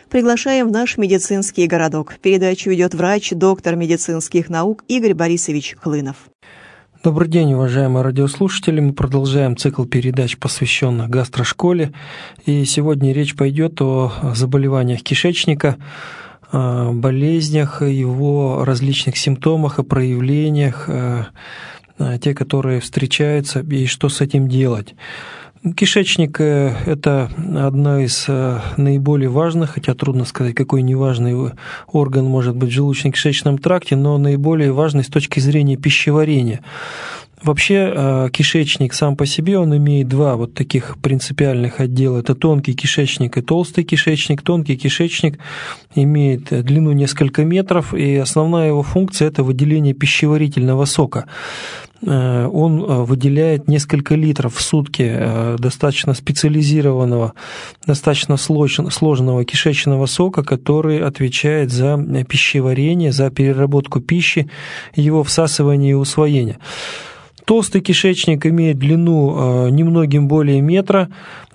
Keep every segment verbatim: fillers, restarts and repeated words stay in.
Приглашаем в наш медицинский городок. Передачу ведет врач, доктор медицинских наук Игорь Борисович Хлынов. Добрый день, уважаемые радиослушатели. Мы продолжаем цикл передач, посвященных гастрошколе. И сегодня речь пойдет о заболеваниях кишечника, болезнях, его различных симптомах и проявлениях, те, которые встречаются, и что с этим делать. Кишечник – это одна из наиболее важных, хотя трудно сказать, какой неважный орган может быть в желудочно-кишечном тракте, но наиболее важный с точки зрения пищеварения. Вообще кишечник сам по себе, он имеет два вот таких принципиальных отдела. Это тонкий кишечник и толстый кишечник. Тонкий кишечник имеет длину несколько метров, и основная его функция – это выделение пищеварительного сока. Он выделяет несколько литров в сутки достаточно специализированного, достаточно сложного кишечного сока, который отвечает за пищеварение, за переработку пищи, его всасывание и усвоение. Толстый кишечник имеет длину немногим более метра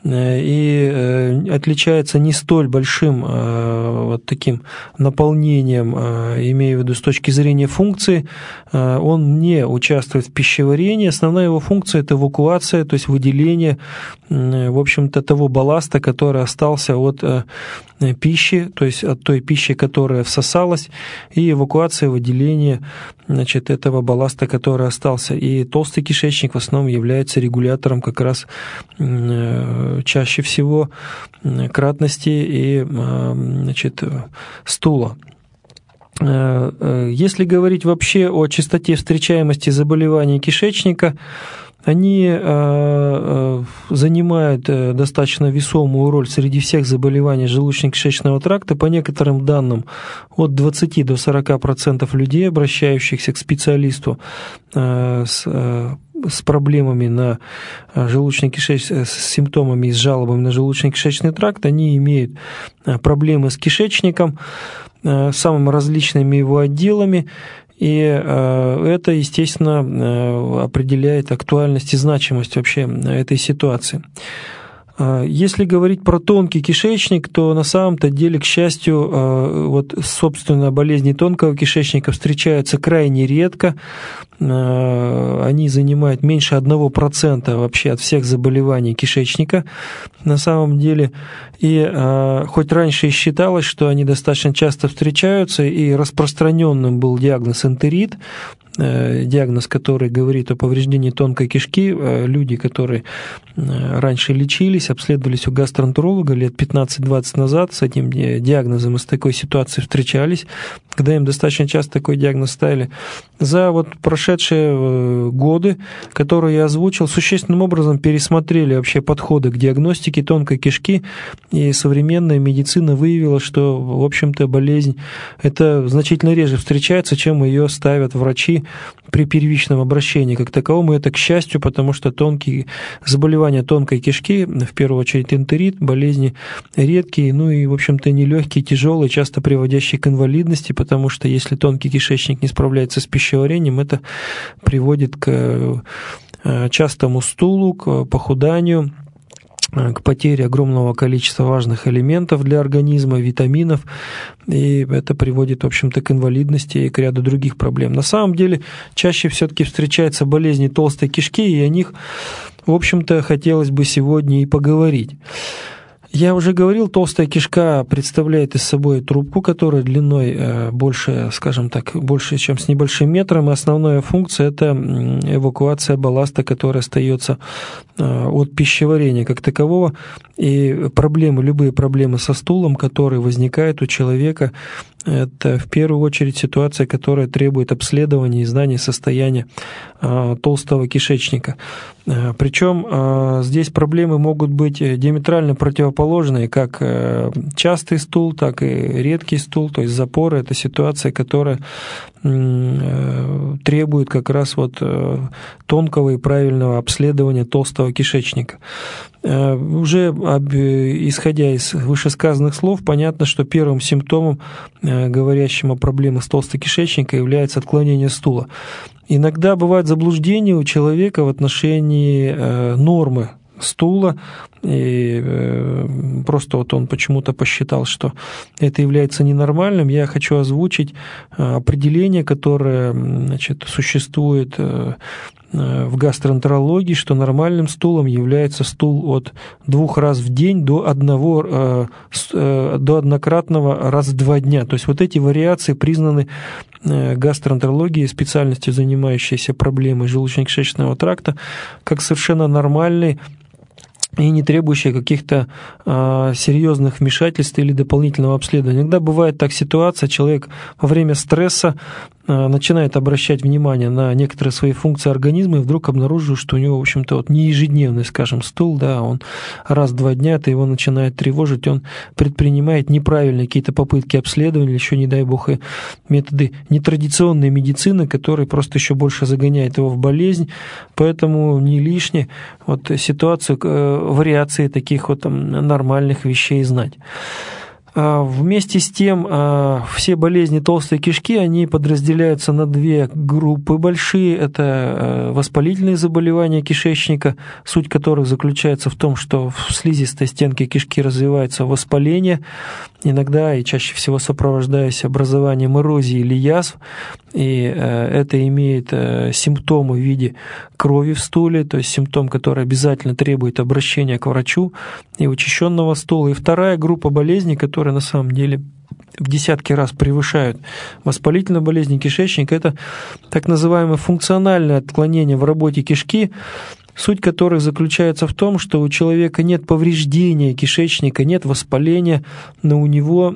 и отличается не столь большим вот таким наполнением, имею в виду с точки зрения функции. Он не участвует в пищеварении. Основная его функция – это эвакуация, то есть выделение, в общем-то, того балласта, который остался от пищи, то есть от той пищи, которая всосалась, и эвакуация, выделение, значит, этого балласта, который остался. И толстый кишечник в основном является регулятором как раз чаще всего кратности и, значит, стула. Если говорить вообще о частоте встречаемости заболеваний кишечника, они занимают достаточно весомую роль среди всех заболеваний желудочно-кишечного тракта. По некоторым данным, от двадцати до сорока процентов людей, обращающихся к специалисту с с проблемами на желудочно-кишечный, с симптомами и с жалобами на желудочно-кишечный тракт, они имеют проблемы с кишечником, с самыми различными его отделами, и это, естественно, определяет актуальность и значимость вообще этой ситуации. Если говорить про тонкий кишечник, то на самом-то деле, к счастью, вот, собственно, болезни тонкого кишечника встречаются крайне редко. Они занимают меньше одного процента вообще от всех заболеваний кишечника на самом деле. И хоть раньше и считалось, что они достаточно часто встречаются, и распространенным был диагноз энтерит, диагноз, который говорит о повреждении тонкой кишки. Люди, которые раньше лечились, обследовались у гастроэнтеролога лет пятнадцать-двадцать назад, с этим диагнозом и с такой ситуацией встречались, когда им достаточно часто такой диагноз ставили. За вот прошедшие годы, которые я озвучил, существенным образом пересмотрели вообще подходы к диагностике тонкой кишки, и современная медицина выявила, что, в общем-то, болезнь это значительно реже встречается, чем ее ставят врачи при первичном обращении как таковому. Это, к счастью, потому что тонкие заболевания тонкой кишки, в первую очередь энтерит, болезни редкие, ну и, в общем-то, нелегкие, тяжелые, часто приводящие к инвалидности, потому что если тонкий кишечник не справляется с пищеварением, это приводит к частому стулу, к похуданию, к потере огромного количества важных элементов для организма, витаминов, и это приводит, в общем-то, к инвалидности и к ряду других проблем. На самом деле, чаще все-таки встречаются болезни толстой кишки, и о них, в общем-то, хотелось бы сегодня и поговорить. Я уже говорил, толстая кишка представляет из собой трубку, которая длиной больше, скажем так, больше, чем с небольшим метром, и основная функция – это эвакуация балласта, который остается от пищеварения как такового, и проблемы, любые проблемы со стулом, которые возникают у человека, это в первую очередь ситуация, которая требует обследования и знания состояния толстого кишечника. Причем здесь проблемы могут быть диаметрально противоположные, как частый стул, так и редкий стул, то есть запоры – это ситуация, которая требует как раз вот тонкого и правильного обследования толстого кишечника. Уже исходя из вышесказанных слов, понятно, что первым симптомом, говорящим о проблемах с толстой кишечником, является отклонение стула. Иногда бывает заблуждение у человека в отношении нормы стула, и просто вот он почему-то посчитал, что это является ненормальным, я хочу озвучить определение, которое, значит, существует в гастроэнтерологии, что нормальным стулом является стул от двух раз в день до одного, до однократного раз в два дня. То есть вот эти вариации признаны гастроэнтерологией, специальностью, занимающейся проблемой желудочно-кишечного тракта, как совершенно нормальный и не требующие каких-то а, серьезных вмешательств или дополнительного обследования. Иногда бывает так ситуация, человек во время стресса а, начинает обращать внимание на некоторые свои функции организма и вдруг обнаруживает, что у него, в общем-то, вот не ежедневный, скажем, стул, да, он раз в два дня, это его начинает тревожить, он предпринимает неправильные какие-то попытки обследования, или еще, не дай бог, и методы нетрадиционной медицины, которые просто еще больше загоняют его в болезнь, поэтому не лишне вот ситуацию, вариации таких вот нормальных вещей знать. Вместе с тем, все болезни толстой кишки, они подразделяются на две группы большие. Это воспалительные заболевания кишечника, суть которых заключается в том, что в слизистой стенке кишки развивается воспаление, иногда и чаще всего сопровождаясь образованием эрозии или язв, и это имеет симптомы в виде крови в стуле, то есть симптом, который обязательно требует обращения к врачу и учащенного стула. И вторая группа болезней, которые на самом деле в десятки раз превышают воспалительную болезнь кишечника, это так называемое функциональное отклонение в работе кишки, суть которых заключается в том, что у человека нет повреждения кишечника, нет воспаления, но у него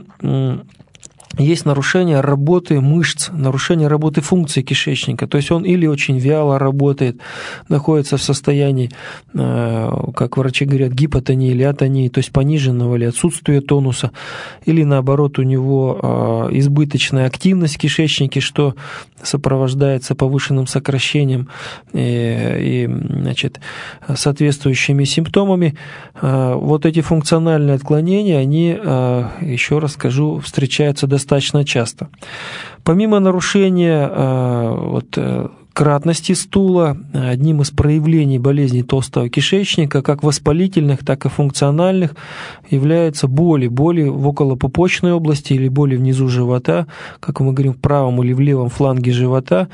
есть нарушение работы мышц, нарушение работы функции кишечника. То есть он или очень вяло работает, находится в состоянии, как врачи говорят, гипотонии или атонии, то есть пониженного или отсутствия тонуса, или наоборот у него избыточная активность в кишечнике, что сопровождается повышенным сокращением и, и значит, соответствующими симптомами. Вот эти функциональные отклонения, они, еще раз скажу, встречаются достаточно достаточно часто. Помимо нарушения э, вот, кратности стула, одним из проявлений болезней толстого кишечника, как воспалительных, так и функциональных, являются боли. Боли в околопупочной области или боли внизу живота, как мы говорим, в правом или в левом фланге живота.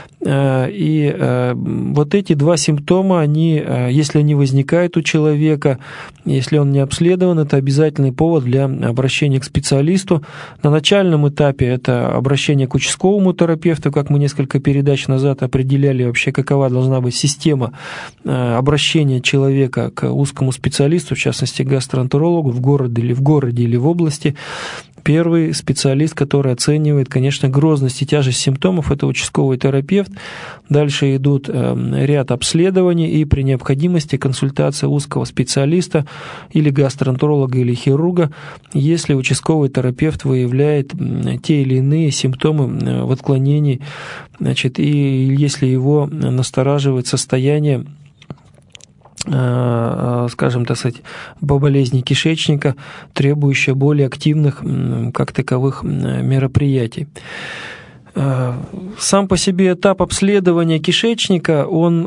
И вот эти два симптома, они, если они возникают у человека, если он не обследован, это обязательный повод для обращения к специалисту. На начальном этапе это обращение к участковому терапевту, как мы несколько передач назад определяли вообще, какова должна быть система обращения человека к узкому специалисту, в частности гастроэнтерологу в городе или в городе или в области. Первый специалист, который оценивает, конечно, грозность и тяжесть симптомов, это участковый терапевт. Дальше идут ряд обследований и при необходимости консультация узкого специалиста или гастроэнтеролога или хирурга, если участковый терапевт выявляет те или иные симптомы в отклонении, значит, и если его настораживает состояние, скажем, так сказать, по болезни кишечника, требующая более активных, как таковых, мероприятий. Сам по себе этап обследования кишечника, он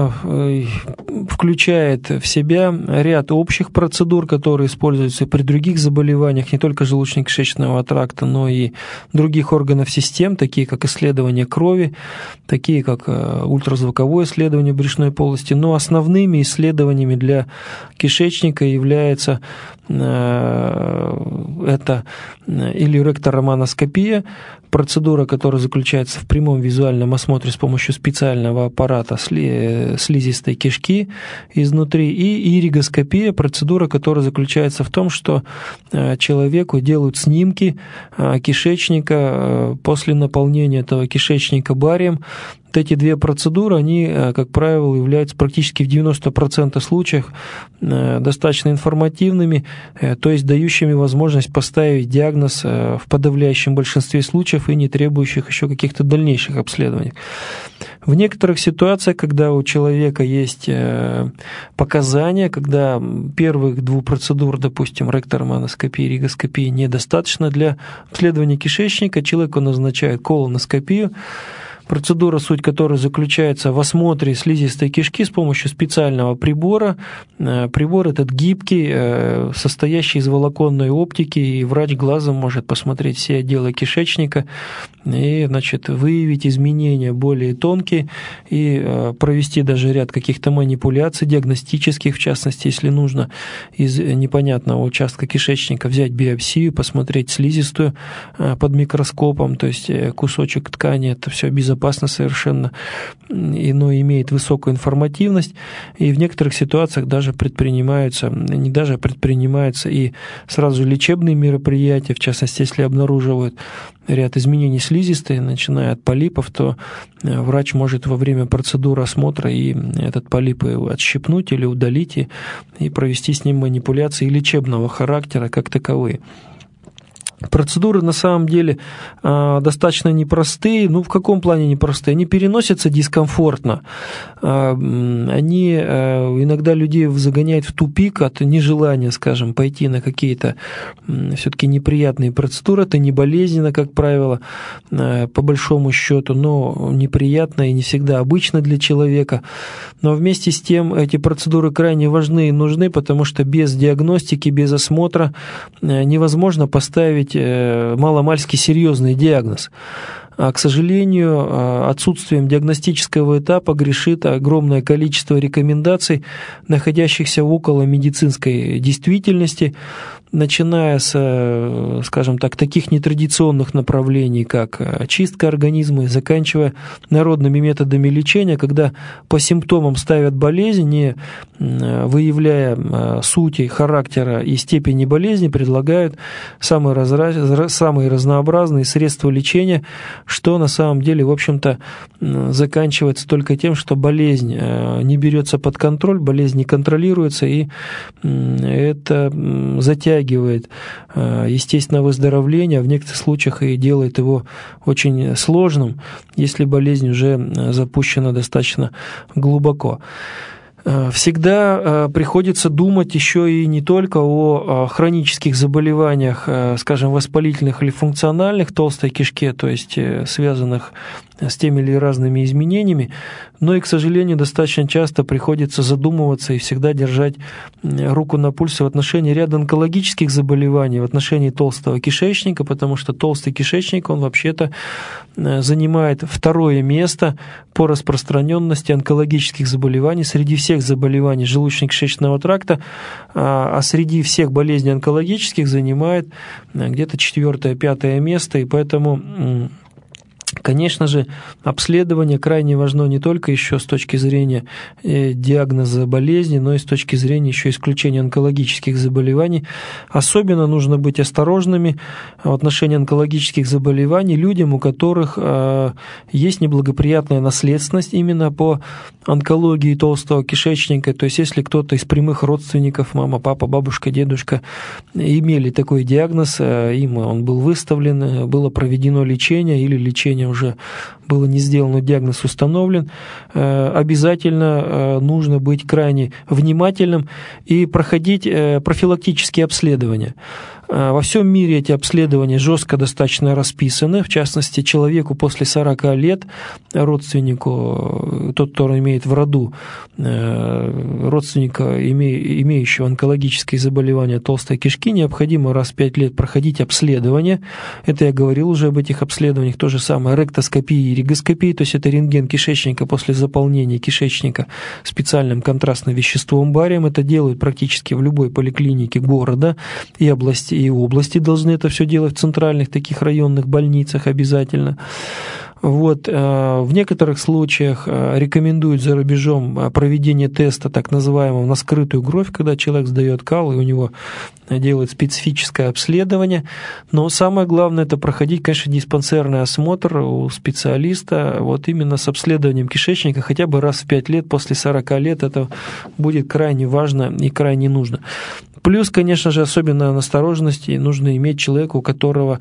включает в себя ряд общих процедур, которые используются при других заболеваниях, не только желудочно-кишечного тракта, но и других органов систем, такие как исследование крови, такие как ультразвуковое исследование брюшной полости. Но основными исследованиями для кишечника является это или ректороманоскопия, процедура, которая заключается в прямом визуальном осмотре с помощью специального аппарата слизистой кишки изнутри, и иригоскопия, процедура, которая заключается в том, что человеку делают снимки кишечника после наполнения этого кишечника барием. Вот эти две процедуры, они, как правило, являются практически в девяноста процентах случаев достаточно информативными, то есть дающими возможность поставить диагноз в подавляющем большинстве случаев и не требующих еще каких-то дальнейших обследований. В некоторых ситуациях, когда у человека есть показания, когда первых двух процедур, допустим, ректороманоскопии, иригоскопии, недостаточно для обследования кишечника, человеку назначают колоноскопию. процедура, суть которой заключается в осмотре слизистой кишки с помощью специального прибора. Прибор этот гибкий, состоящий из волоконной оптики, и врач глазом может посмотреть все отделы кишечника и, значит, выявить изменения более тонкие и провести даже ряд каких-то манипуляций диагностических, в частности, если нужно из непонятного участка кишечника взять биопсию, посмотреть слизистую под микроскопом, то есть кусочек ткани, это все безопасно совершенно, но имеет высокую информативность, и в некоторых ситуациях даже предпринимаются, не даже предпринимаются и сразу лечебные мероприятия, в частности, если обнаруживают ряд изменений слизистой, начиная от полипов, то врач может во время процедуры осмотра и этот полип отщипнуть или удалить и, и провести с ним манипуляции лечебного характера как таковые. Процедуры на самом деле э, достаточно непростые. Ну, в каком плане непростые? Они переносятся дискомфортно. Э, они э, иногда людей загоняют в тупик от нежелания, скажем, пойти на какие-то э, все-таки неприятные процедуры. Это не болезненно, как правило, э, по большому счету, но неприятно и не всегда обычно для человека. Но вместе с тем эти процедуры крайне важны и нужны, потому что без диагностики, без осмотра э, невозможно поставить маломальски серьезный диагноз. А, к сожалению, отсутствием диагностического этапа грешит огромное количество рекомендаций, находящихся около медицинской действительности, начиная с, скажем так, таких нетрадиционных направлений, как очистка организма, и заканчивая народными методами лечения, когда по симптомам ставят болезнь, не выявляя сути, характера и степени болезни, предлагают самые, разра... самые разнообразные средства лечения, что на самом деле, в общем-то, заканчивается только тем, что болезнь не берется под контроль, болезнь не контролируется, и это затягивает естественное выздоровление, а в некоторых случаях и делает его очень сложным, если болезнь уже запущена достаточно глубоко. Всегда приходится думать еще и не только о хронических заболеваниях, скажем, воспалительных или функциональных толстой кишке, то есть связанных с теми или разными изменениями, но и, к сожалению, достаточно часто приходится задумываться и всегда держать руку на пульсе в отношении ряда онкологических заболеваний, в отношении толстого кишечника, потому что толстый кишечник, он вообще-то занимает второе место по распространенности онкологических заболеваний среди всех заболеваний желудочно-кишечного тракта, а среди всех болезней онкологических занимает где-то четвертое-пятое место, и поэтому... Конечно же, обследование крайне важно не только еще с точки зрения диагноза болезни, но и с точки зрения еще исключения онкологических заболеваний. Особенно нужно быть осторожными в отношении онкологических заболеваний людям, у которых есть неблагоприятная наследственность именно по онкологии толстого кишечника. То есть, если кто-то из прямых родственников, мама, папа, бабушка, дедушка, имели такой диагноз, им он был выставлен, было проведено лечение или лечение уже было не сделано, диагноз установлен, обязательно нужно быть крайне внимательным и проходить профилактические обследования. Во всем мире эти обследования жестко достаточно расписаны. В частности, человеку после сорока лет, родственнику, тот, кто имеет в роду родственника, имеющего онкологические заболевания толстой кишки, необходимо раз в пять лет проходить обследование. Это я говорил уже об этих обследованиях. То же самое ректоскопия и ригоскопия, то есть это рентген кишечника после заполнения кишечника специальным контрастным веществом барием. Это делают практически в любой поликлинике города и области, и области должны это все делать в центральных таких районных больницах обязательно. Вот. В некоторых случаях рекомендуют за рубежом проведение теста, так называемого на скрытую кровь, когда человек сдает кал, и у него делают специфическое обследование. Но самое главное – это проходить, конечно, диспансерный осмотр у специалиста, вот именно с обследованием кишечника хотя бы раз в пять лет, после сорока лет. Это будет крайне важно и крайне нужно. Плюс, конечно же, особенно настороженности нужно иметь человеку, у которого,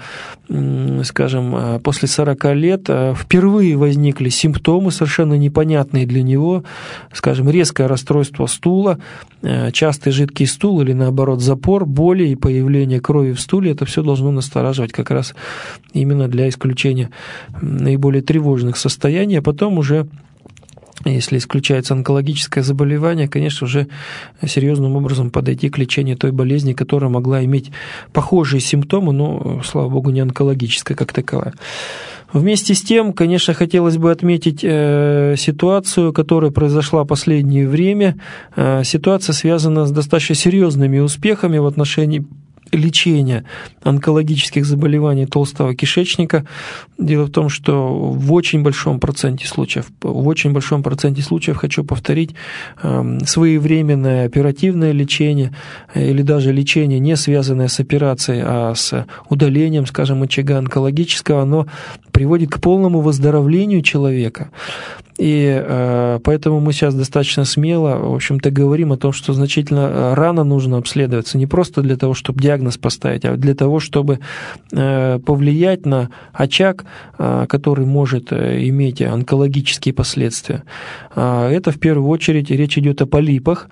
скажем, после сорока лет впервые возникли симптомы, совершенно непонятные для него, скажем, резкое расстройство стула, частый жидкий стул или, наоборот, запор, боли и появление крови в стуле. Это все должно настораживать как раз именно для исключения наиболее тревожных состояний, а потом уже, если исключается онкологическое заболевание, конечно, уже серьезным образом подойти к лечению той болезни, которая могла иметь похожие симптомы, но, слава богу, не онкологическая как таковая. Вместе с тем, конечно, хотелось бы отметить э, ситуацию, которая произошла в последнее время. Э, ситуация связана с достаточно серьезными успехами в отношении лечения онкологических заболеваний толстого кишечника. Дело в том, что в очень большом проценте случаев, в очень большом проценте случаев, хочу повторить, своевременное оперативное лечение или даже лечение, не связанное с операцией, а с удалением, скажем, очага онкологического, оно приводит к полному выздоровлению человека. И э, поэтому мы сейчас достаточно смело, в общем-то, говорим о том, что значительно рано нужно обследоваться, не просто для того, чтобы диагноз поставить, а для того, чтобы э, повлиять на очаг, э, который может иметь онкологические последствия. Э, это в первую очередь речь идет о полипах.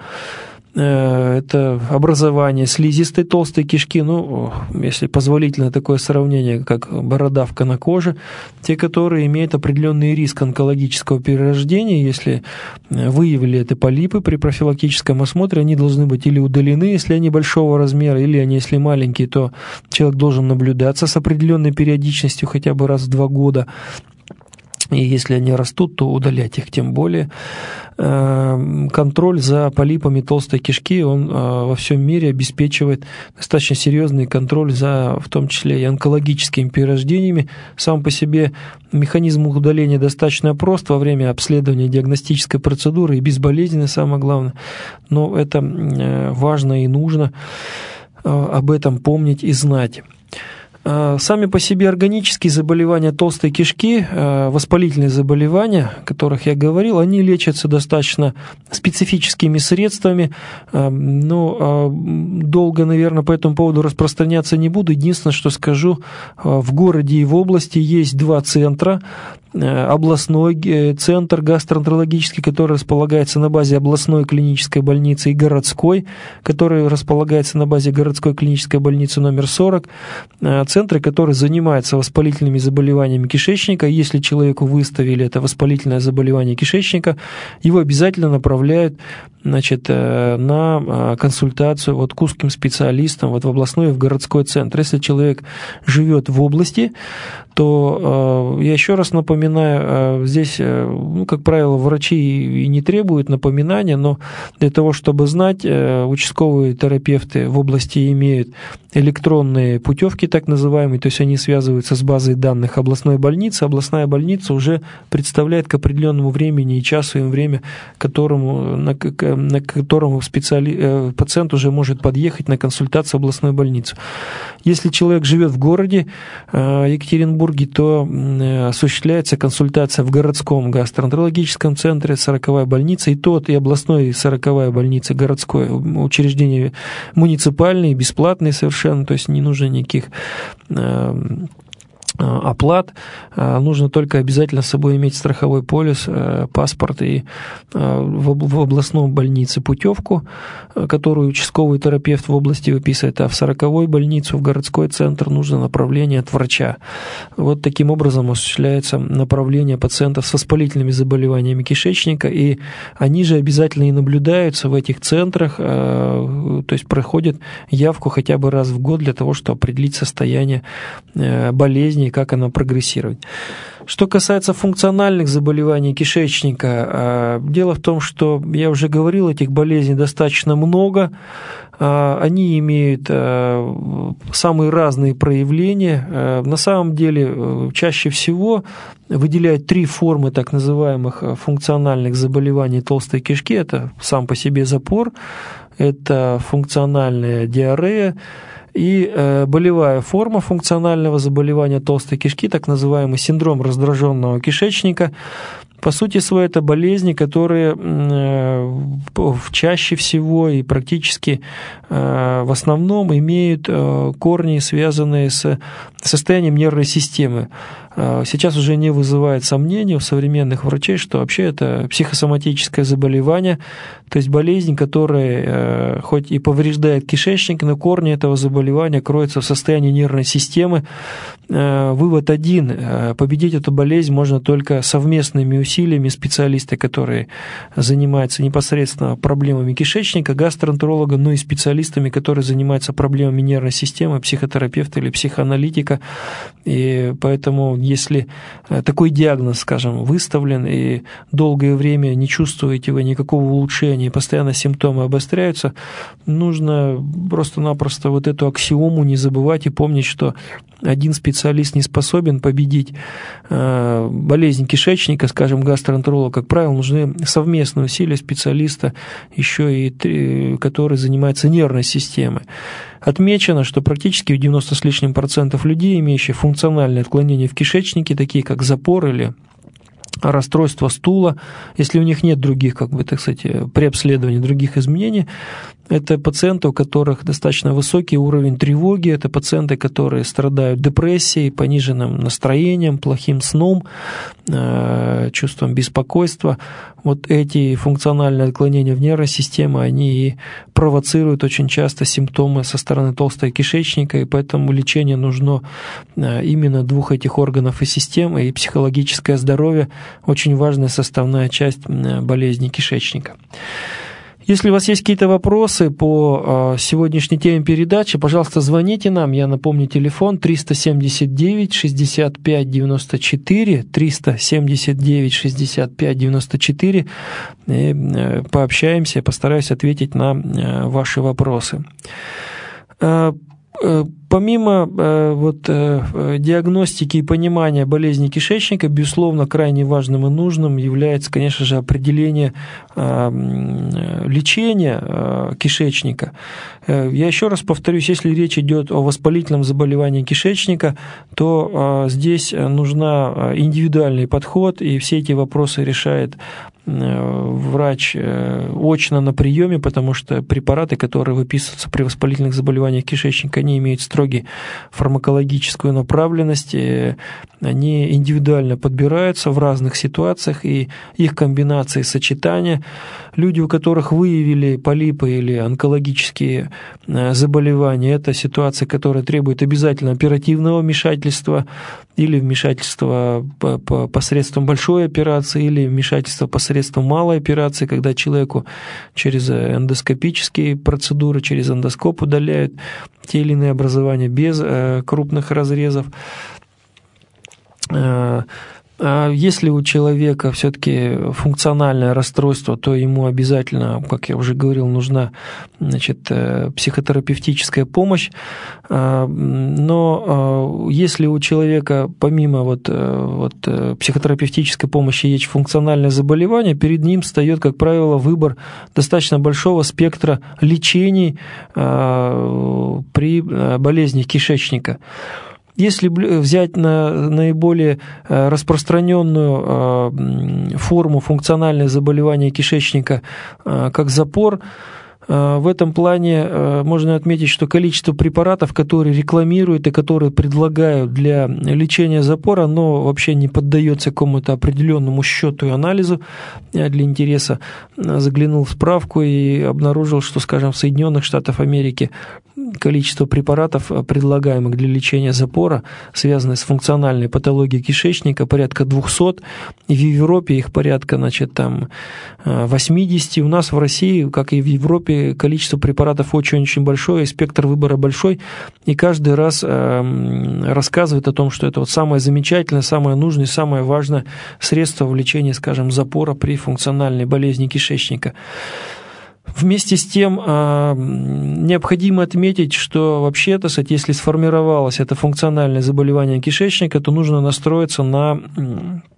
Это образование слизистой толстой кишки, ну, если позволительно такое сравнение, как бородавка на коже, те, которые имеют определенный риск онкологического перерождения, если выявили это полипы при профилактическом осмотре, они должны быть или удалены, если они большого размера, или они, если маленькие, то человек должен наблюдаться с определенной периодичностью хотя бы раз в два года. И если они растут, то удалять их тем более. Контроль за полипами толстой кишки, он во всем мире обеспечивает достаточно серьезный контроль за, в том числе, и онкологическими перерождениями. Сам по себе механизм удаления достаточно прост во время обследования диагностической процедуры и безболезненный, самое главное. Но это важно и нужно об этом помнить и знать. Сами по себе органические заболевания толстой кишки, воспалительные заболевания, о которых я говорил, они лечатся достаточно специфическими средствами, но долго, наверное, по этому поводу распространяться не буду. Единственное, что скажу, в городе и в области есть два центра. Областной центр гастроэнтерологический, который располагается на базе областной клинической больницы, и городской, который располагается на базе городской клинической больницы номер сорок. Центры, которые занимаются воспалительными заболеваниями кишечника. Если человеку выставили это воспалительное заболевание кишечника, его обязательно направляют, значит, на консультацию вот к узким специалистам вот в областной и в городской центр. Если человек живет в области, то я еще раз напоминаю, здесь, ну, как правило, врачи и не требуют напоминания, но для того, чтобы знать, участковые терапевты в области имеют электронные путевки, так называемые, то есть они связываются с базой данных областной больницы. Областная больница уже представляет к определенному времени и часу и время, которому, на, на которому специали... пациент уже может подъехать на консультацию в областную больницу. Если человек живет в городе Екатеринбурге, то осуществляется консультация в городском гастроэнтерологическом центре, сороковая больница, и тот, и областной, и сороковая больница, городское учреждение муниципальные, бесплатные совершенно, то есть не нужно никаких оплат, нужно только обязательно с собой иметь страховой полис, паспорт и в областной больнице путевку, которую участковый терапевт в области выписывает, а в сороковой больницу, в городской центр нужно направление от врача. Вот таким образом осуществляется направление пациентов с воспалительными заболеваниями кишечника, и они же обязательно и наблюдаются в этих центрах, то есть проходят явку хотя бы раз в год для того, чтобы определить состояние болезни, как она прогрессирует. Что касается функциональных заболеваний кишечника, дело в том, что, я уже говорил, этих болезней достаточно много, они имеют самые разные проявления. На самом деле, чаще всего выделяют три формы так называемых функциональных заболеваний толстой кишки. Это сам по себе запор, это функциональная диарея, и э, болевая форма функционального заболевания толстой кишки, так называемый синдром раздраженного кишечника. По сути своей, это болезни, которые чаще всего и практически в основном имеют корни, связанные с состоянием нервной системы. Сейчас уже не вызывает сомнений у современных врачей, что вообще это психосоматическое заболевание, то есть болезнь, которая хоть и повреждает кишечник, но корни этого заболевания кроются в состоянии нервной системы. Вывод один: победить эту болезнь можно только совместными усилиями специалиста, которые занимаются непосредственно проблемами кишечника, гастроэнтеролога, но и специалистами, которые занимаются проблемами нервной системы, психотерапевта или психоаналитика. И поэтому, если такой диагноз, скажем, выставлен, и долгое время не чувствуете вы никакого улучшения, и постоянно симптомы обостряются, нужно просто-напросто вот эту аксиому не забывать и помнить, что один специалист не способен победить болезнь кишечника, скажем, гастроэнтеролог. Как правило, нужны совместные усилия специалиста, еще и который занимается нервной системой. Отмечено, что практически у девяноста с лишним процентов людей, имеющих функциональные отклонения в кишечнике, такие как запор или расстройство стула, если у них нет других, как бы, так сказать, при обследовании других изменений, это пациенты, у которых достаточно высокий уровень тревоги, это пациенты, которые страдают депрессией, пониженным настроением, плохим сном, чувством беспокойства. Вот эти функциональные отклонения в нервной системе, они и провоцируют очень часто симптомы со стороны толстого кишечника, и поэтому лечение нужно именно двух этих органов и систем, и психологическое здоровье – очень важная составная часть болезни кишечника. Если у вас есть какие-то вопросы по сегодняшней теме передачи, пожалуйста, звоните нам. Я напомню, телефон триста семьдесят девять шестьдесят пять девяносто четыре, триста семьдесят девять шестьдесят пять девяносто четыре. И пообщаемся, я постараюсь ответить на ваши вопросы. Помимо э, вот, э, диагностики и понимания болезни кишечника, безусловно, крайне важным и нужным является, конечно же, определение э, лечения э, кишечника. Э, я еще раз повторюсь, если речь идет о воспалительном заболевании кишечника, то э, здесь нужен индивидуальный подход, и все эти вопросы решает врач очно на приеме, потому что препараты, которые выписываются при воспалительных заболеваниях кишечника, они имеют строгий фармакологическую направленность, они индивидуально подбираются в разных ситуациях, и их комбинации, сочетания. Люди, у которых выявили полипы или онкологические заболевания, это ситуация, которая требует обязательно оперативного вмешательства или вмешательства посредством большой операции, или вмешательства посредством малой операции, когда человеку через эндоскопические процедуры, через эндоскоп удаляют те или иные образования без крупных разрезов. Если у человека все-таки функциональное расстройство, то ему обязательно, как я уже говорил, нужна, значит, психотерапевтическая помощь. Но если у человека помимо вот, вот, психотерапевтической помощи есть функциональное заболевание, перед ним встает, как правило, выбор достаточно большого спектра лечений при болезни кишечника. Если взять на наиболее распространенную форму функционального заболевания кишечника, как запор, в этом плане можно отметить, что количество препаратов, которые рекламируют и которые предлагают для лечения запора, оно вообще не поддается какому-то определенному счету и анализу. Я для интереса заглянул в справку и обнаружил, что, скажем, в Соединенных Штатах Америки количество препаратов, предлагаемых для лечения запора, связанных с функциональной патологией кишечника, порядка двухсот, и в Европе их порядка, значит, там восемьдесят. У нас в России, как и в Европе, количество препаратов очень-очень большое, и спектр выбора большой, и каждый раз рассказывает о том, что это вот самое замечательное, самое нужное, самое важное средство в лечении, скажем, запора при функциональной болезни кишечника. Вместе с тем необходимо отметить, что вообще-то, если сформировалось это функциональное заболевание кишечника, то нужно настроиться на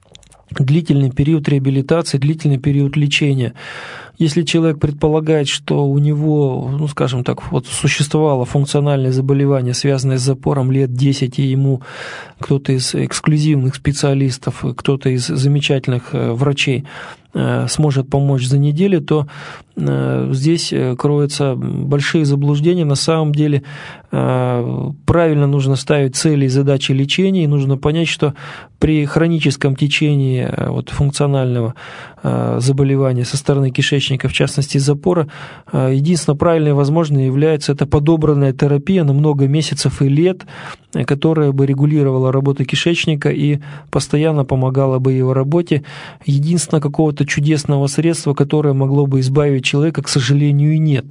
длительный период реабилитации, длительный период лечения. Если человек предполагает, что у него, ну, скажем так, вот существовало функциональное заболевание, связанное с запором лет десять, и ему кто-то из эксклюзивных специалистов, кто-то из замечательных врачей сможет помочь за неделю, то здесь кроются большие заблуждения. На самом деле правильно нужно ставить цели и задачи лечения, и нужно понять, что при хроническом течении вот функционального заболевания со стороны кишечника, в частности запора, единственно правильной и возможной является это подобранная терапия на много месяцев и лет, которая бы регулировала работу кишечника и постоянно помогала бы его работе. Единственное какого-то чудесного средства, которое могло бы избавить человека, к сожалению, и нет.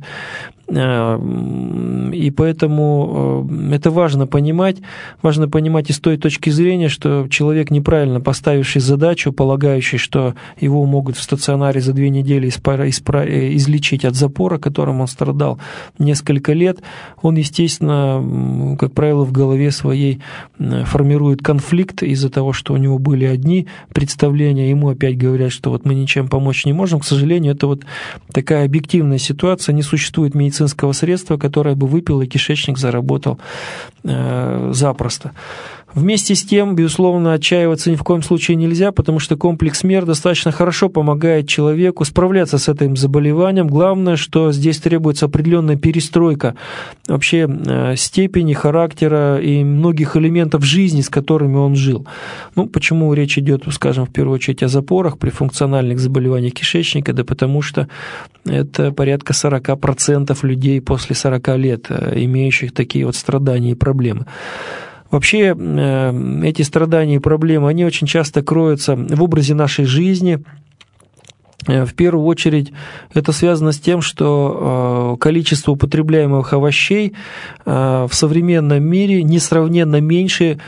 И поэтому это важно понимать. Важно понимать и с той точки зрения, что человек, неправильно поставивший задачу, полагающий, что его могут в стационаре за две недели излечить от запора, которым он страдал несколько лет, он, естественно, как правило, в голове своей формирует конфликт из-за того, что у него были одни представления, ему опять говорят, что вот мы ничем помочь не можем. К сожалению, это вот такая объективная ситуация, не существует медицинского средства, которое бы выпил, и кишечник заработал э, запросто. Вместе с тем, безусловно, отчаиваться ни в коем случае нельзя, потому что комплекс мер достаточно хорошо помогает человеку справляться с этим заболеванием. Главное, что здесь требуется определенная перестройка вообще степени, характера и многих элементов жизни, с которыми он жил. Ну, почему речь идет, скажем, в первую очередь о запорах при функциональных заболеваниях кишечника? Да потому что это порядка сорок процентов людей после сорока лет, имеющих такие вот страдания и проблемы. Вообще эти страдания и проблемы, они очень часто кроются в образе нашей жизни. В первую очередь это связано с тем, что количество употребляемых овощей в современном мире несравненно меньше,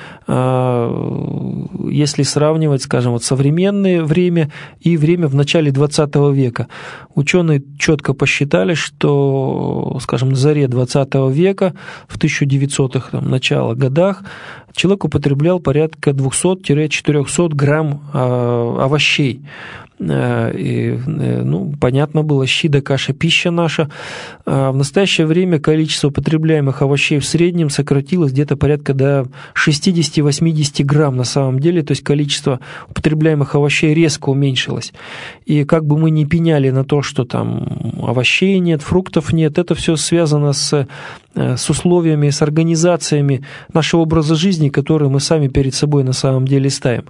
если сравнивать, скажем, вот современное время и время в начале двадцатого века. Ученые четко посчитали, что, скажем, на заре двадцатого века, в тысяча девятисотых там, начало годах, человек употреблял порядка двести-четыреста грамм овощей. И, ну, понятно было, щи да каша, пища наша. В настоящее время количество употребляемых овощей в среднем сократилось где-то порядка до шестьдесят-восемьдесят грамм на самом деле, то есть количество употребляемых овощей резко уменьшилось. И как бы мы ни пеняли на то, что там овощей нет, фруктов нет, это все связано с, с условиями, с организациями нашего образа жизни, которые мы сами перед собой на самом деле ставим.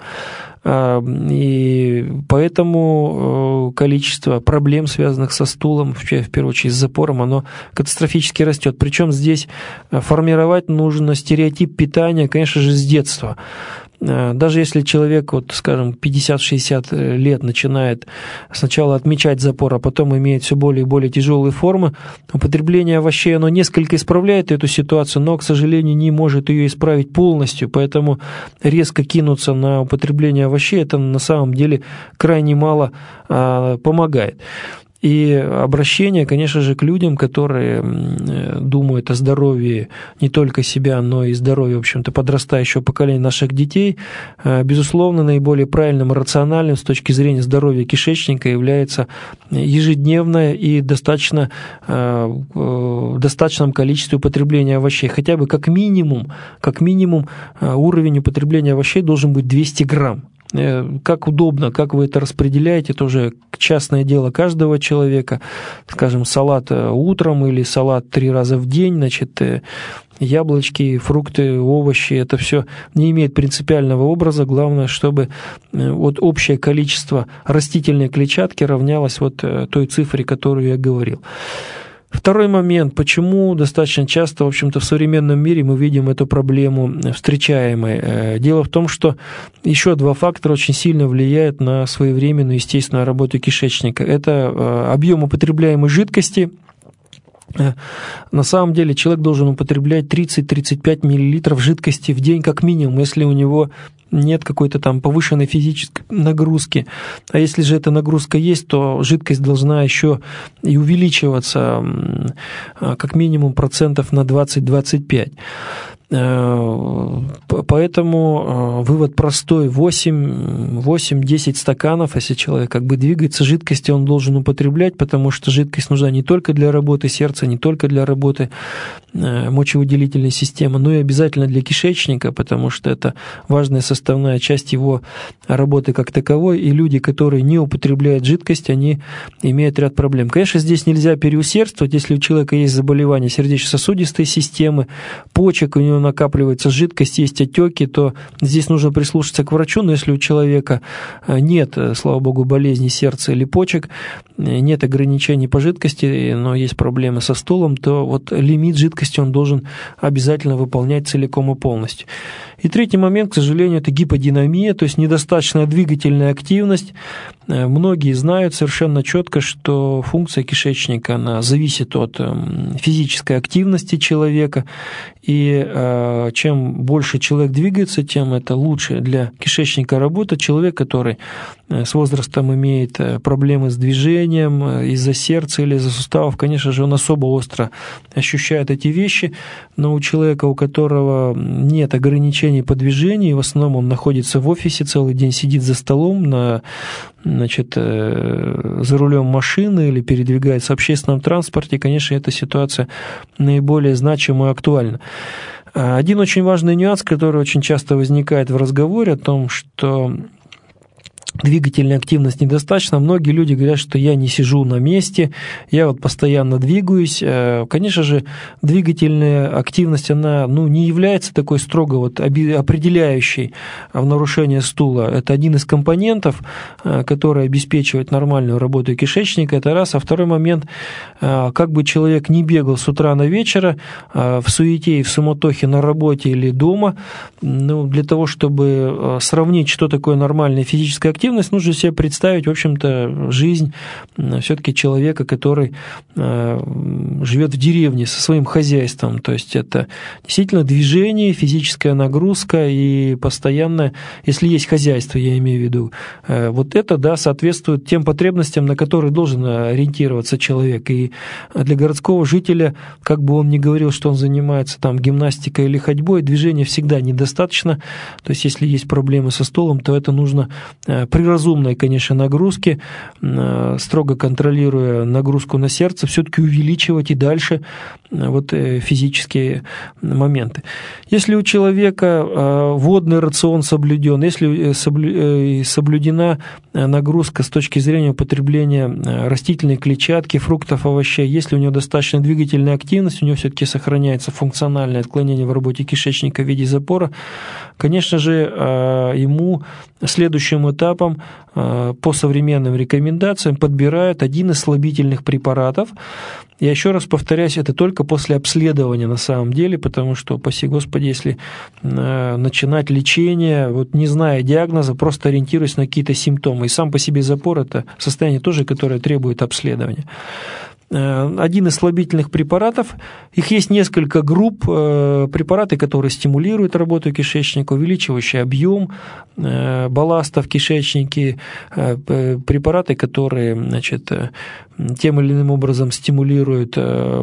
И поэтому количество проблем, связанных со стулом, в первую очередь с запором, оно катастрофически растет. Причем здесь формировать нужно стереотип питания, конечно же, с детства. Даже если человек, вот, скажем, пятьдесят-шестьдесят лет начинает сначала отмечать запор, а потом имеет все более и более тяжелые формы, употребление овощей, оно несколько исправляет эту ситуацию, но, к сожалению, не может ее исправить полностью, поэтому резко кинуться на употребление овощей, это на самом деле крайне мало а, помогает. И обращение, конечно же, к людям, которые думают о здоровье не только себя, но и здоровье, в общем-то, подрастающего поколения наших детей, безусловно, наиболее правильным и рациональным с точки зрения здоровья кишечника является ежедневное и достаточно, в достаточном количестве употребления овощей. Хотя бы как минимум, как минимум уровень употребления овощей должен быть двести грамм. Как удобно, как вы это распределяете, это уже частное дело каждого человека. Скажем, салат утром или салат три раза в день, значит, яблочки, фрукты, овощи, это все не имеет принципиального образа. Главное, чтобы вот общее количество растительной клетчатки равнялось вот той цифре, которую я говорил. Второй момент, почему достаточно часто, в общем-то, в современном мире мы видим эту проблему встречаемой. Дело в том, что еще два фактора очень сильно влияют на своевременную, естественную работу кишечника. Это объем употребляемой жидкости. На самом деле человек должен употреблять тридцать-тридцать пять миллилитров жидкости в день как минимум, если у него нет какой-то там повышенной физической нагрузки. А если же эта нагрузка есть, то жидкость должна еще и увеличиваться как минимум процентов на двадцать-двадцать пять. Поэтому вывод простой: восемь-десять стаканов, если человек как бы двигается, жидкости он должен употреблять, потому что жидкость нужна не только для работы сердца, не только для работы мочевыделительной системы, но и обязательно для кишечника, потому что это важная составная часть его работы как таковой, и люди, которые не употребляют жидкость, они имеют ряд проблем. Конечно, здесь нельзя переусердствовать, если у человека есть заболевание сердечно-сосудистой системы, почек, у него накапливается жидкость, есть отеки, то здесь нужно прислушаться к врачу, но если у человека нет, слава богу, болезни сердца или почек, нет ограничений по жидкости, но есть проблемы со стулом, то вот лимит жидкости он должен обязательно выполнять целиком и полностью. И третий момент, к сожалению, это гиподинамия, то есть недостаточная двигательная активность. Многие знают совершенно четко, что функция кишечника, она зависит от физической активности человека, и чем больше человек двигается, тем это лучше для кишечника работа. Человек, который с возрастом имеет проблемы с движением из-за сердца или из-за суставов, конечно же, он особо остро ощущает эти вещи, но у человека, у которого нет ограничений по движению, в основном он находится в офисе, целый день сидит за столом, на, значит, за рулем машины или передвигается в общественном транспорте, конечно, эта ситуация наиболее значима и актуальна. Один очень важный нюанс, который очень часто возникает в разговоре о том, что двигательной активности недостаточно. Многие люди говорят, что я не сижу на месте, я вот постоянно двигаюсь. Конечно же, двигательная активность, она ну, не является такой строго вот определяющей в нарушении стула. Это один из компонентов, который обеспечивает нормальную работу кишечника. Это раз. А второй момент, как бы человек не бегал с утра на вечер в суете и в суматохе на работе или дома, ну, для того, чтобы сравнить, что такое нормальная физическая активность, нужно себе представить, в общем-то, жизнь все-таки человека, который живет в деревне со своим хозяйством. То есть это действительно движение, физическая нагрузка и постоянно, если есть хозяйство, я имею в виду, вот это, да, соответствует тем потребностям, на которые должен ориентироваться человек. И для городского жителя, как бы он ни говорил, что он занимается там гимнастикой или ходьбой, движения всегда недостаточно. То есть если есть проблемы со стулом, то это нужно при разумной, конечно, нагрузке, строго контролируя нагрузку на сердце, все-таки увеличивать и дальше вот физические моменты. Если у человека водный рацион соблюден, если соблюдена нагрузка с точки зрения употребления растительной клетчатки, фруктов, овощей, если у него достаточно двигательная активность, у него все-таки сохраняется функциональное отклонение в работе кишечника в виде запора, конечно же, ему следующим этапом по современным рекомендациям подбирают один из слабительных препаратов. Я еще раз повторяюсь, это только после обследования на самом деле, потому что, упаси Господи, если начинать лечение, вот не зная диагноза, просто ориентируясь на какие-то симптомы. И сам по себе запор – это состояние тоже, которое требует обследования. Один из слабительных препаратов, их есть несколько групп, препараты, которые стимулируют работу кишечника, увеличивающие объем балласта в кишечнике, препараты, которые, значит, тем или иным образом стимулируют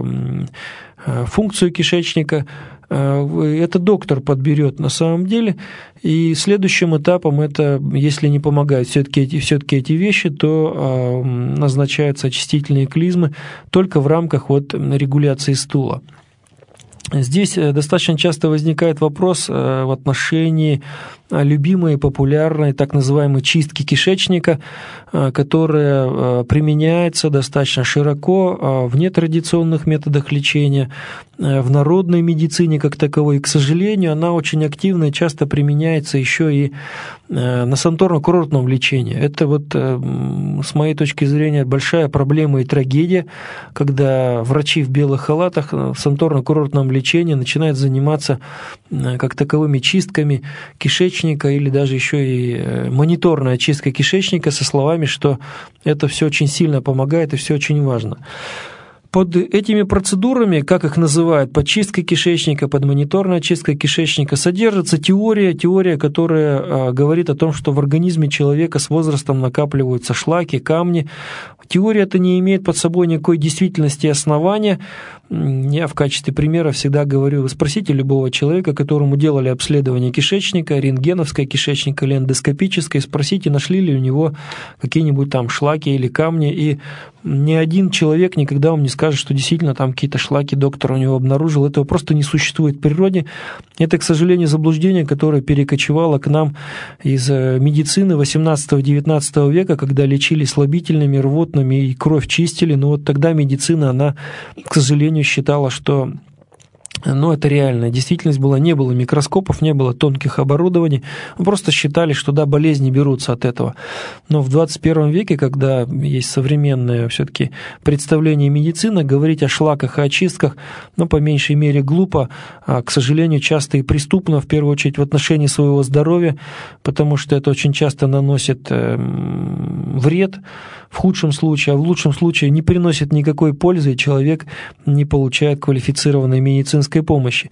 функцию кишечника. Это доктор подберет на самом деле, и следующим этапом это, если не помогают все-таки эти, все-таки эти вещи, то назначаются очистительные клизмы только в рамках вот регуляции стула. Здесь достаточно часто возникает вопрос в отношении любимой и популярной так называемой чистки кишечника, которая применяется достаточно широко в нетрадиционных методах лечения, в народной медицине как таковой. И, к сожалению, она очень активно и часто применяется еще и на санаторно-курортном лечении. Это вот, с моей точки зрения, большая проблема и трагедия, когда врачи в белых халатах в санаторно-курортном лечении начинают заниматься как таковыми чистками кишечника или даже еще и мониторная чистка кишечника со словами, что это все очень сильно помогает и все очень важно. Под этими процедурами, как их называют, под чисткой кишечника, под мониторной чисткой кишечника, содержится теория, теория, которая говорит о том, что в организме человека с возрастом накапливаются шлаки, камни. Теория эта не имеет под собой никакой действительности и основания. Я в качестве примера всегда говорю, вы спросите любого человека, которому делали обследование кишечника, рентгеновское кишечника или эндоскопическое, спросите, нашли ли у него какие-нибудь там шлаки или камни, и ни один человек никогда вам не скажет, что действительно там какие-то шлаки доктор у него обнаружил. Этого просто не существует в природе. Это, к сожалению, заблуждение, которое перекочевало к нам из медицины восемнадцатого-девятнадцатого века, когда лечили слабительными, рвотными и кровь чистили. Но вот тогда медицина, она, к сожалению, считала, что но это реальная действительность была, не было микроскопов, не было тонких оборудований, просто считали, что да, болезни берутся от этого. Но в двадцать первом веке, когда есть современное все-таки представление медицины, говорить о шлаках и очистках, ну, по меньшей мере, глупо, а, к сожалению, часто и преступно, в первую очередь, в отношении своего здоровья, потому что это очень часто наносит э, вред в худшем случае, а в лучшем случае не приносит никакой пользы, и человек не получает квалифицированной медицинской помощи.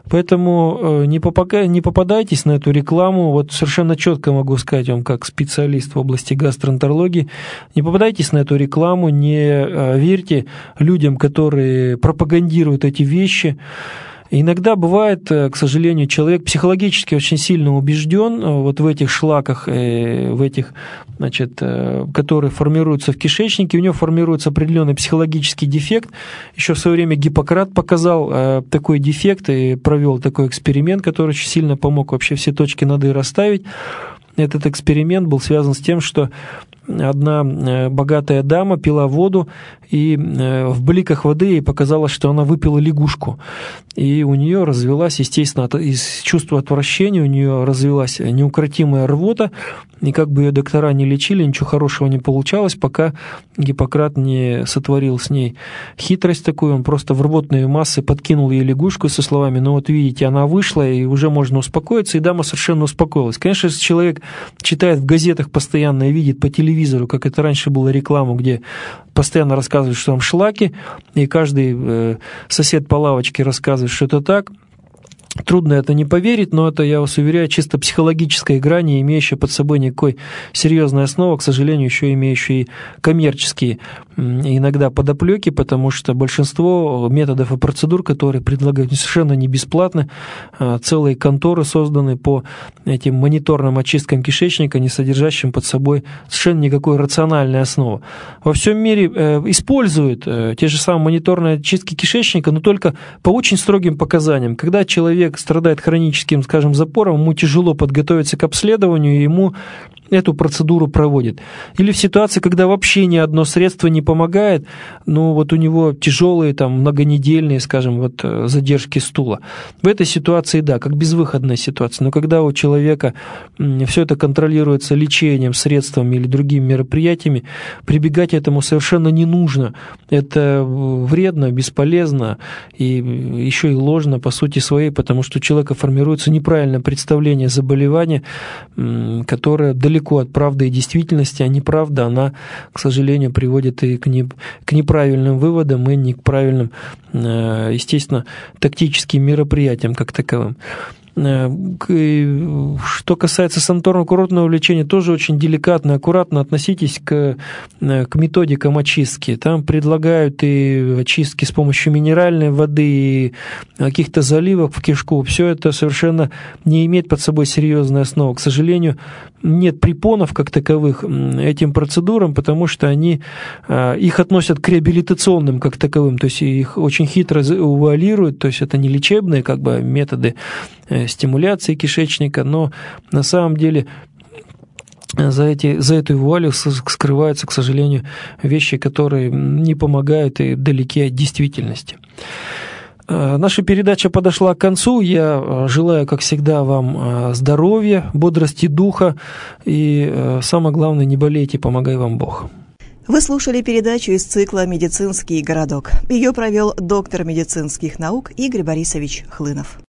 Поэтому не попадайтесь на эту рекламу. Вот совершенно четко могу сказать вам, как специалист в области гастроэнтерологии, не попадайтесь на эту рекламу, не верьте людям, которые пропагандируют эти вещи. Иногда бывает, к сожалению, человек психологически очень сильно убежден вот в этих шлаках, в этих, значит, которые формируются в кишечнике, у него формируется определенный психологический дефект. Еще в свое время Гиппократ показал такой дефект и провел такой эксперимент, который очень сильно помог вообще все точки над «и» расставить. Этот эксперимент был связан с тем, что одна богатая дама пила воду, и в бликах воды ей показалось, что она выпила лягушку. И у нее развелась, естественно, из чувства отвращения, у нее развелась неукротимая рвота, и как бы ее доктора не лечили, ничего хорошего не получалось, пока Гиппократ не сотворил с ней хитрость такую, он просто в рвотные массы подкинул ей лягушку со словами: ну вот видите, она вышла, и уже можно успокоиться, и дама совершенно успокоилась. Конечно, если человек читает в газетах постоянно и видит по телевизору, как это раньше было, рекламу, где постоянно рассказывают, что там шлаки, и каждый э, сосед по лавочке рассказывает, что это так. Трудно это не поверить, но это, я вас уверяю, чисто психологическая игра, не имеющая под собой никакой серьезной основы, к сожалению, еще имеющая и коммерческие иногда подоплеки, потому что большинство методов и процедур, которые предлагают, совершенно не бесплатно. Целые конторы созданы по этим мониторным очисткам кишечника, не содержащим под собой совершенно никакой рациональной основы. Во всем мире используют те же самые мониторные очистки кишечника, но только по очень строгим показаниям. Когда человек страдает хроническим, скажем, запором, ему тяжело подготовиться к обследованию, и ему эту процедуру проводят. Или в ситуации, когда вообще ни одно средство не помогает, ну вот у него тяжелые, там, многонедельные, скажем, вот задержки стула. В этой ситуации, да, как безвыходная ситуация. Но когда у человека все это контролируется лечением, средствами или другими мероприятиями, прибегать к этому совершенно не нужно. Это вредно, бесполезно и еще и ложно по сути своей, потому что у человека формируется неправильное представление заболевания, которое далеко далеко от правды и действительности, а неправда, она, к сожалению, приводит и к, не, к неправильным выводам, и не к правильным, естественно, тактическим мероприятиям как таковым. Что касается санаторно-курортного лечения, тоже очень деликатно, аккуратно относитесь к, к методикам очистки. Там предлагают и очистки с помощью минеральной воды, и каких-то заливок в кишку. Все это совершенно не имеет под собой серьезной основы. К сожалению, нет препонов как таковых этим процедурам, потому что они, их относят к реабилитационным как таковым, то есть их очень хитро увуалируют, то есть это не лечебные как бы методы стимуляции кишечника, но на самом деле за, эти, за этой вуалью скрываются, к сожалению, вещи, которые не помогают и далеки от действительности. Наша передача подошла к концу. Я желаю, как всегда, вам здоровья, бодрости духа и, самое главное, не болейте, помогай вам Бог. Вы слушали передачу из цикла «Медицинский городок». Ее провел доктор медицинских наук Игорь Борисович Хлынов.